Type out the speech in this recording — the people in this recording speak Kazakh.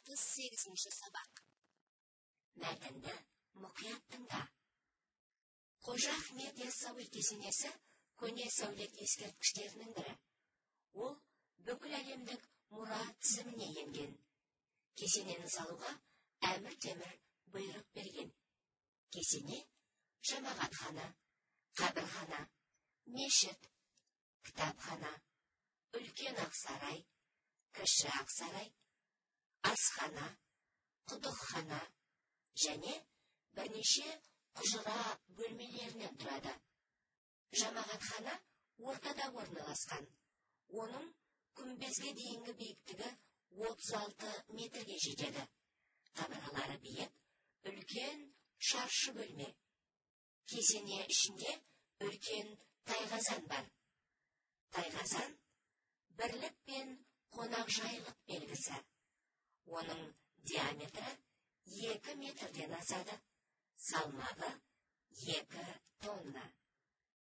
38 сабақ. Мәтінді мұқият тыңда. Қожа Ахмет Яссауи кесенесі көне сәулет ескерткіштерінің бірі. Ол бүкіл әлемдік мұра тізіміне енген. Кесенені салуға Әмір Темір бұйрық берген. Кесене жамағатхана, қабірхана, мешіт, кітапхана, үлкен ақсарай, кіші ақсарай, асхана, құдықхана және бірнеше құжыра бөлмелерінен тұрады. Жамағатхана ортада орналасқан. Оның күмбезге дейінгі биіктігі 36 метрге жетеді. Қабырғалары биік, үлкен шаршы бөлме. Кесене ішінде үлкен тайқазан бар. Тайқазан бірлік пен қонақжайлық белгісі. Оның диаметрі 2 метрден асады. Салмағы 2 тонна.